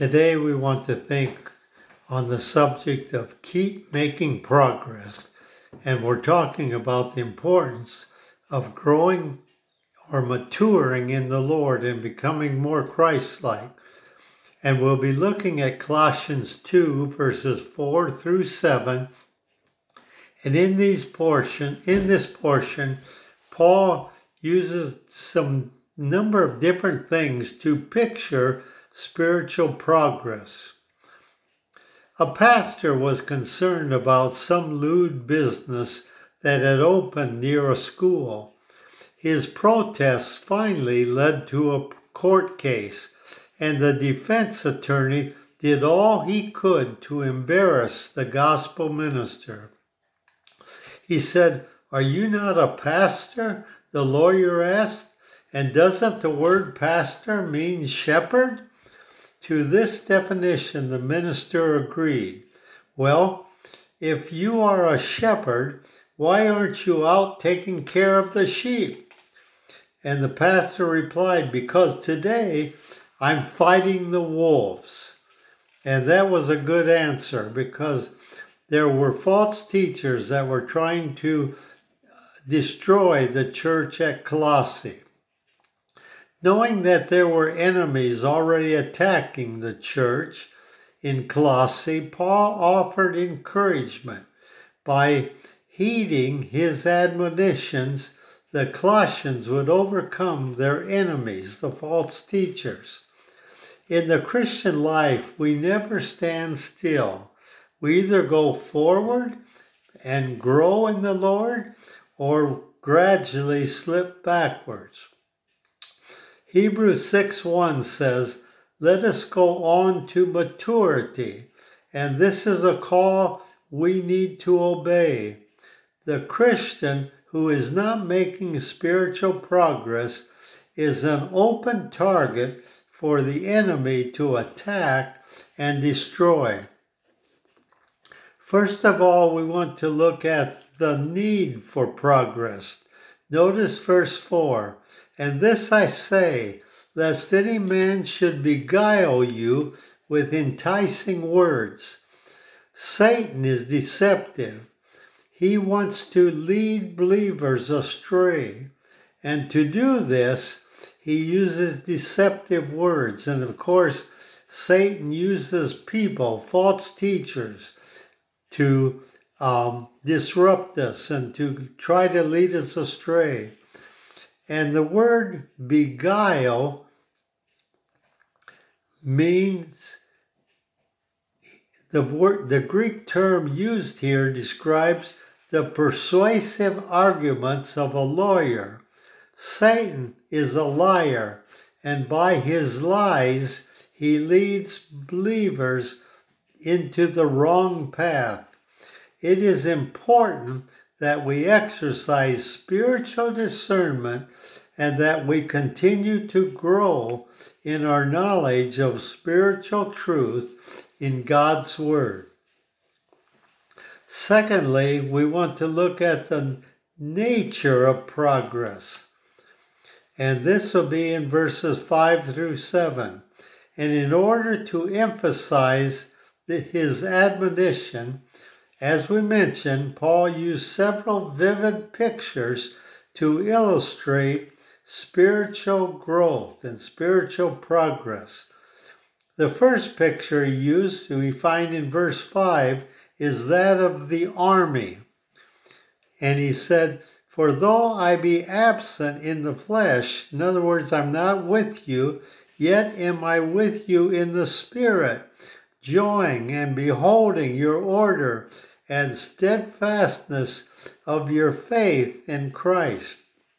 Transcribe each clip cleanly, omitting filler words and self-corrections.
Today we want to think on the subject of keep making progress, and we're talking about the importance of growing or maturing in the Lord and becoming more Christ-like. And we'll be looking at Colossians 2 verses 4 through 7. And in this portion, Paul uses some number of different things to picture spiritual progress. A pastor was concerned about some lewd business that had opened near a school. His protests finally led to a court case, and the defense attorney did all he could to embarrass the gospel minister. He said, "Are you not a pastor?" the lawyer asked. "And doesn't the word pastor mean shepherd?" To this definition, the minister agreed. "Well, if you are a shepherd, why aren't you out taking care of the sheep?" And the pastor replied, "Because today I'm fighting the wolves." And that was a good answer, because there were false teachers that were trying to destroy the church at Colossae. Knowing that there were enemies already attacking the church in Colossae, Paul offered encouragement. By heeding his admonitions, the Colossians would overcome their enemies, the false teachers. In the Christian life, we never stand still. We either go forward and grow in the Lord, or gradually slip backwards. Hebrews 6:1 says, "Let us go on to maturity," and this is a call we need to obey. The Christian who is not making spiritual progress is an open target for the enemy to attack and destroy. First of all, we want to look at the need for progress. Notice verse 4. "And this I say, lest any man should beguile you with enticing words." Satan is deceptive. He wants to lead believers astray. And to do this, he uses deceptive words. And of course, Satan uses people, false teachers, to disrupt us and to try to lead us astray. And the word beguile means, the Greek term used here describes the persuasive arguments of a lawyer. Satan is a liar, and by his lies, he leads believers into the wrong path. It is important that we exercise spiritual discernment and that we continue to grow in our knowledge of spiritual truth in God's Word. Secondly, we want to look at the nature of progress. And this will be in verses 5 through 7. And in order to emphasize his admonition, as we mentioned, Paul used several vivid pictures to illustrate spiritual growth and spiritual progress. The first picture he used, we find in verse 5, is that of the army. And he said, "For though I be absent in the flesh," in other words, I'm not with you, "yet am I with you in the spirit, joying and beholding your order and steadfastness of your faith in Christ."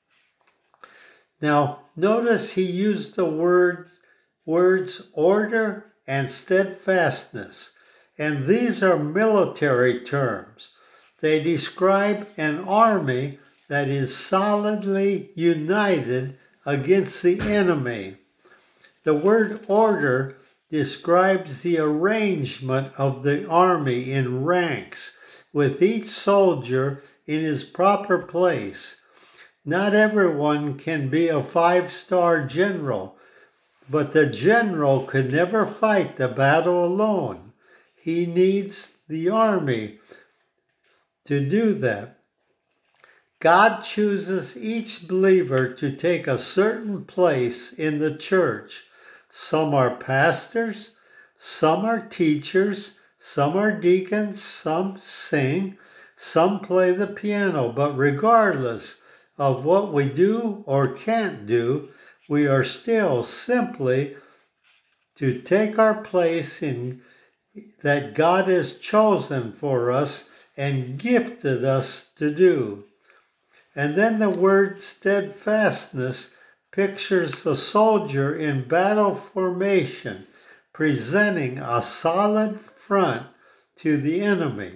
Now, notice he used the words order and steadfastness, and these are military terms. They describe an army that is solidly united against the enemy. The word order describes the arrangement of the army in ranks, with each soldier in his proper place. Not everyone can be a 5-star general, But the general could never fight the battle alone. He needs the army to do that. God chooses each believer to take a certain place in the church. Some are pastors, some are teachers, some are deacons, some sing, some play the piano. But regardless of what we do or can't do, we are still simply to take our place in that God has chosen for us and gifted us to do. And then the word steadfastness pictures the soldier in battle formation, presenting a solid front to the enemy.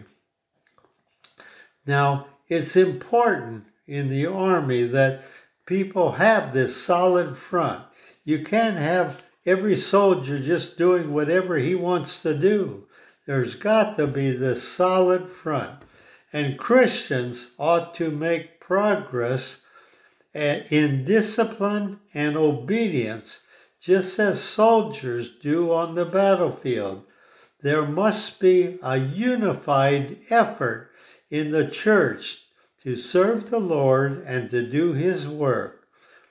Now, it's important in the army that people have this solid front. You can't have every soldier just doing whatever he wants to do. There's got to be this solid front. And Christians ought to make progress in discipline and obedience, just as soldiers do on the battlefield. There must be a unified effort in the church to serve the Lord and to do His work.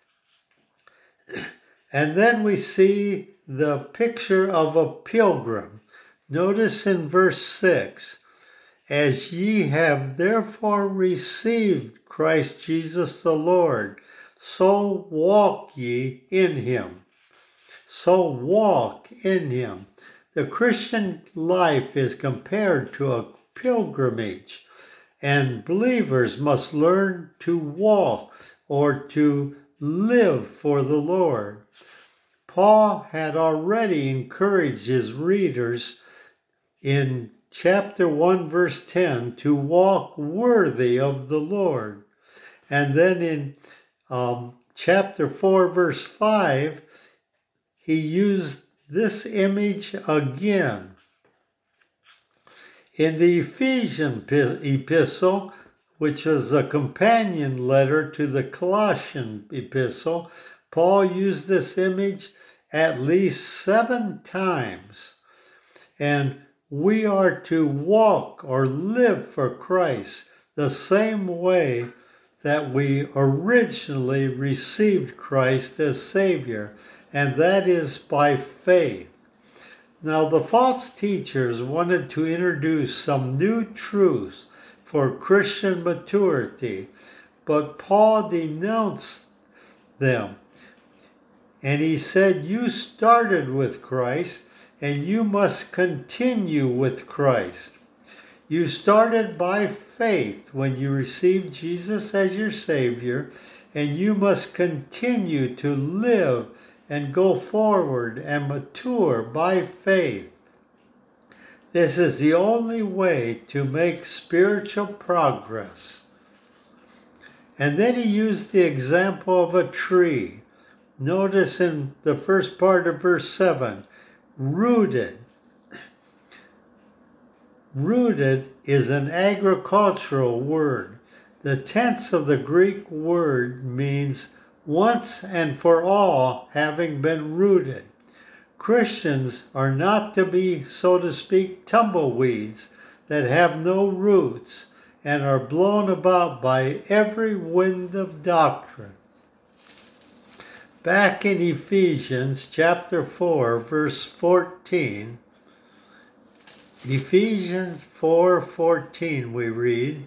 And then we see the picture of a pilgrim. Notice in verse 6, as ye have therefore received Christ Jesus the Lord, so walk ye in Him. So walk in Him. The Christian life is compared to a pilgrimage, and believers must learn to walk or to live for the Lord. Paul had already encouraged his readers in chapter 1, verse 10, to walk worthy of the Lord. And then in chapter 4, verse 5, he used this image again. In the Ephesian epistle, which is a companion letter to the Colossian epistle, Paul used this image at least 7 times. And we are to walk or live for Christ the same way that we originally received Christ as Savior, and that is by faith. Now, the false teachers wanted to introduce some new truths for Christian maturity, but Paul denounced them. And he said, you started with Christ, and you must continue with Christ. You started by faith when you received Jesus as your Savior, and you must continue to live and go forward and mature by faith. This is the only way to make spiritual progress. And then he used the example of a tree. Notice in the first part of verse 7, rooted. Rooted is an agricultural word. The tense of the Greek word means once and for all having been rooted. Christians are not to be, so to speak, tumbleweeds that have no roots and are blown about by every wind of doctrine. Back in Ephesians chapter 4, verse 14, Ephesians 4:14 we read,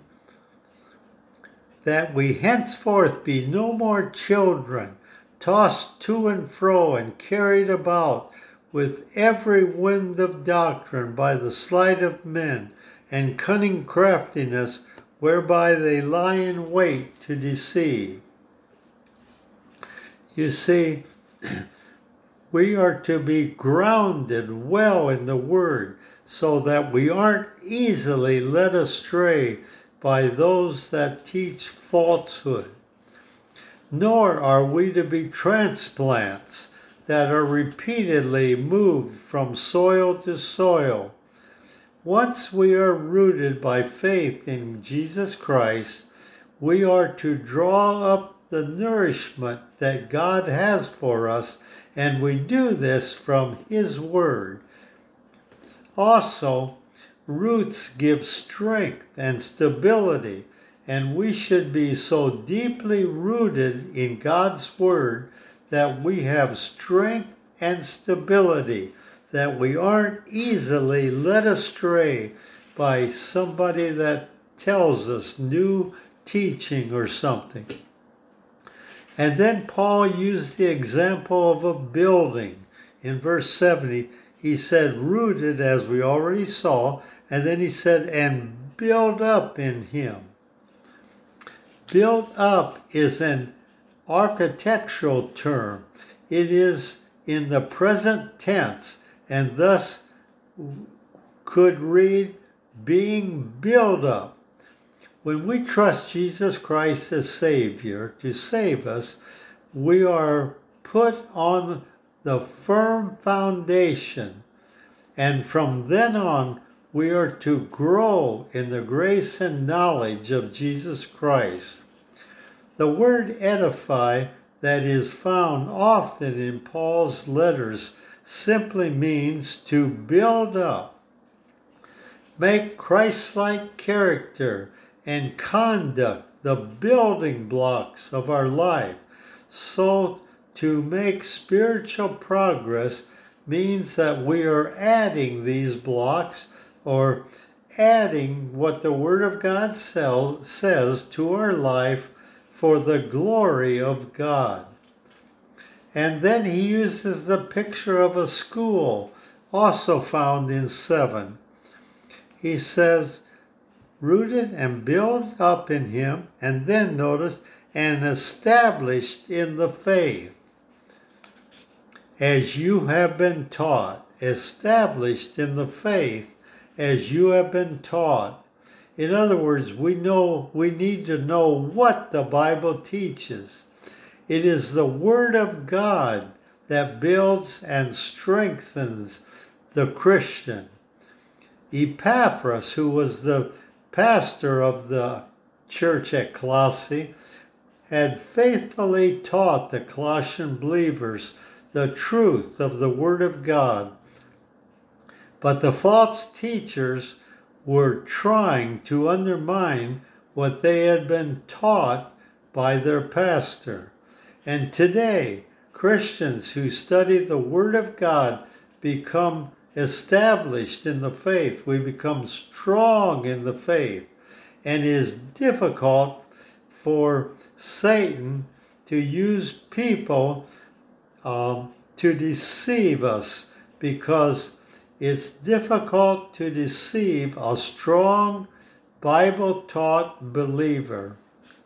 that we henceforth be no more children, tossed to and fro and carried about with every wind of doctrine by the sleight of men and cunning craftiness, whereby they lie in wait to deceive. You see, we are to be grounded well in the Word so that we aren't easily led astray by those that teach falsehood. Nor are we to be transplants that are repeatedly moved from soil to soil. Once we are rooted by faith in Jesus Christ, we are to draw up the nourishment that God has for us, and we do this from His Word. Also, roots give strength and stability, and we should be so deeply rooted in God's Word that we have strength and stability, that we aren't easily led astray by somebody that tells us new teaching or something. And then Paul used the example of a building. In verse 70, he said, rooted, as we already saw, and then he said, and build up in him. Build up is an architectural term. It is in the present tense, and thus could read, being built up. When we trust Jesus Christ as Savior to save us, we are put on the firm foundation, and from then on we are to grow in the grace and knowledge of Jesus Christ. The word edify that is found often in Paul's letters simply means to build up, make Christ-like character and conduct the building blocks of our life. So to make spiritual progress means that we are adding these blocks, or adding what the Word of God says to our life for the glory of God. And then he uses the picture of a school, also found in 7. He says, rooted and built up in him, and then notice, and established in the faith, as you have been taught. Established in the faith as you have been taught. In other words, we need to know what the Bible teaches. It is the Word of God that builds and strengthens the Christian. Epaphras, who was the pastor of the church at Colossae, had faithfully taught the Colossian believers the truth of the Word of God. But the false teachers were trying to undermine what they had been taught by their pastor. And today, Christians who study the Word of God become established in the faith. We become strong in the faith. And it is difficult for Satan to use people to deceive us, because it's difficult to deceive a strong, Bible-taught believer.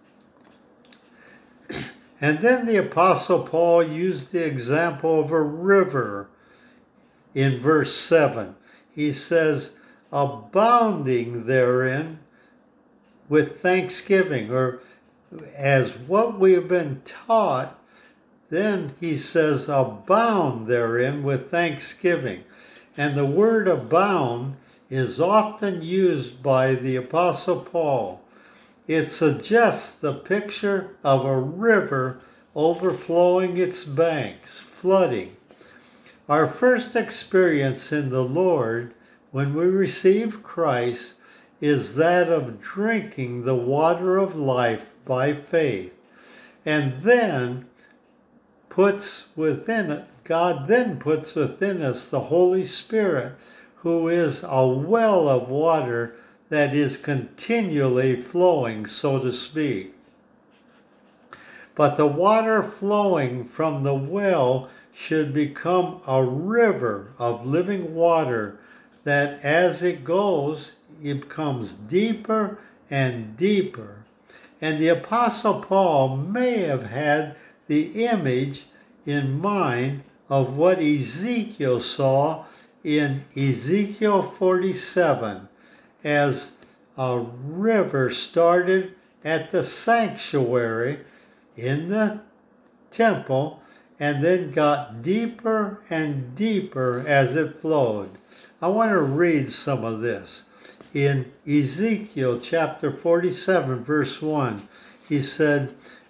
And then the Apostle Paul used the example of a river in verse 7. He says, abounding therein with thanksgiving, or as what we have been taught. Then he says, abound therein with thanksgiving. And the word abound is often used by the Apostle Paul. It suggests the picture of a river overflowing its banks, flooding. Our first experience in the Lord when we receive Christ is that of drinking the water of life by faith. And then God then puts within us the Holy Spirit, who is a well of water that is continually flowing, so to speak. But the water flowing from the well should become a river of living water that as it goes, it becomes deeper and deeper. And the Apostle Paul may have had the image in mind of what Ezekiel saw in Ezekiel 47, as a river started at the sanctuary in the temple and then got deeper and deeper as it flowed. I want to read some of this. In Ezekiel chapter 47, verse 1, he said,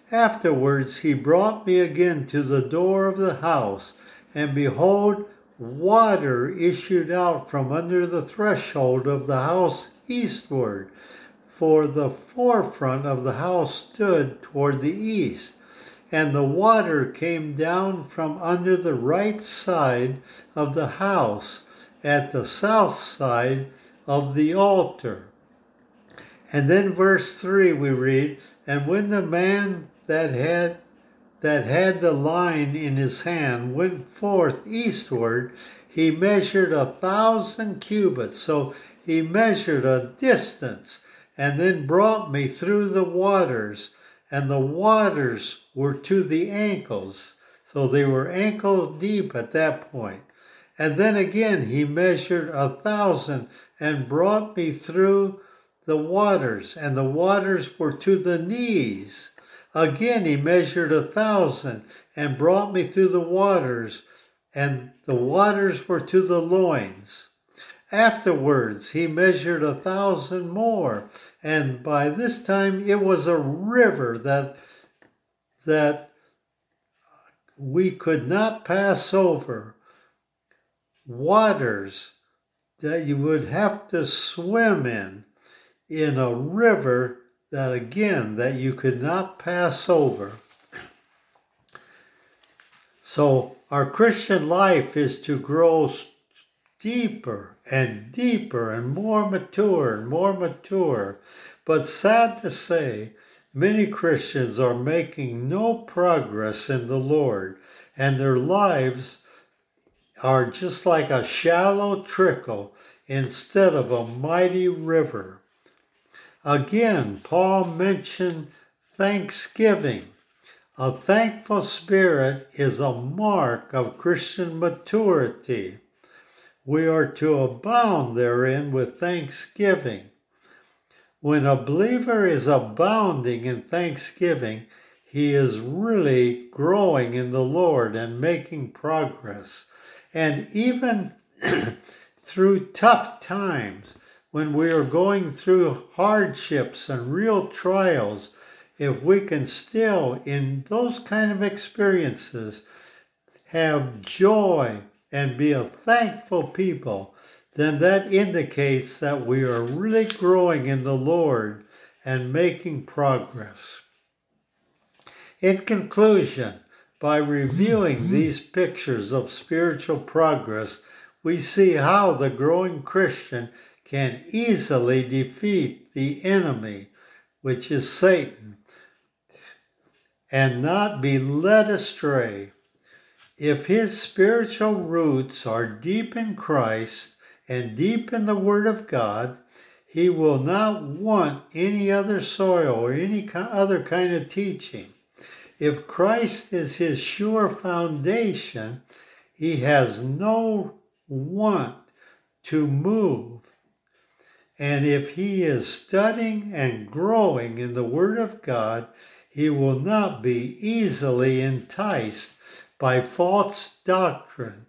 Afterwards he brought me again to the door of the house, and behold, water issued out from under the threshold of the house eastward, for the forefront of the house stood toward the east. And the water came down from under the right side of the house at the south side of the altar. And then verse 3 we read, and when the man that had the line in his hand went forth eastward, he measured 1,000 cubits. So he measured a distance and then brought me through the waters, and the waters were to the ankles. So they were ankle deep at that point. And then again he measured 1,000 and brought me through the waters, and the waters were to the knees. Again he measured 1,000 and brought me through the waters, and the waters were to the loins. Afterwards he measured 1,000 more, and by this time it was a river that we could not pass over. Waters that you would have to swim in a river that you could not pass over. So our Christian life is to grow deeper and deeper and more mature. But sad to say, many Christians are making no progress in the Lord, and their lives are just like a shallow trickle instead of a mighty river. Again, Paul mentioned thanksgiving. A thankful spirit is a mark of Christian maturity. We are to abound therein with thanksgiving. When a believer is abounding in thanksgiving, he is really growing in the Lord and making progress. And even through tough times, when we are going through hardships and real trials, if we can still, in those kind of experiences, have joy and be a thankful people, then that indicates that we are really growing in the Lord and making progress. In conclusion, by reviewing these pictures of spiritual progress, we see how the growing Christian can easily defeat the enemy, which is Satan, and not be led astray. If his spiritual roots are deep in Christ and deep in the Word of God, he will not want any other soil or any other kind of teaching. If Christ is his sure foundation, he has no want to move. And if he is studying and growing in the Word of God, he will not be easily enticed by false doctrine.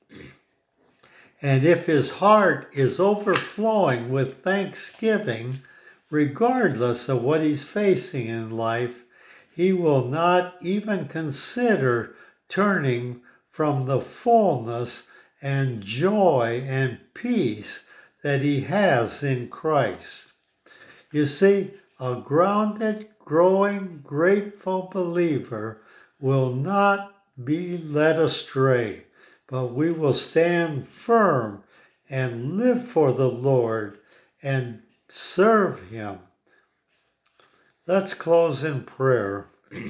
And if his heart is overflowing with thanksgiving, regardless of what he's facing in life, he will not even consider turning from the fullness and joy and peace that he has in Christ. You see, a grounded, growing, grateful believer will not be led astray, but we will stand firm and live for the Lord and serve him. Let's close in prayer.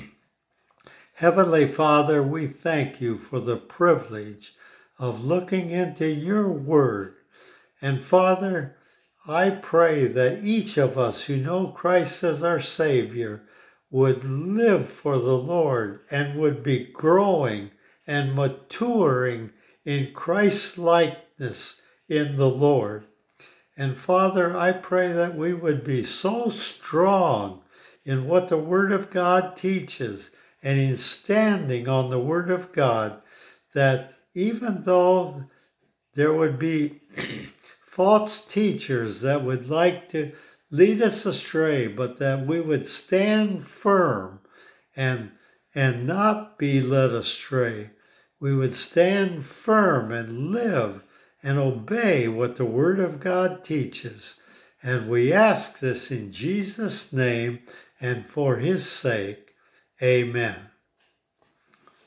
Heavenly Father, we thank you for the privilege of looking into your word. And Father, I pray that each of us who know Christ as our Savior would live for the Lord and would be growing and maturing in Christ's likeness in the Lord. And Father, I pray that we would be so strong in what the Word of God teaches and in standing on the Word of God, that even though there would be false teachers that would like to lead us astray, but that we would stand firm and not be led astray. We would stand firm and live and obey what the Word of God teaches. And we ask this in Jesus' name and for His sake. Amen.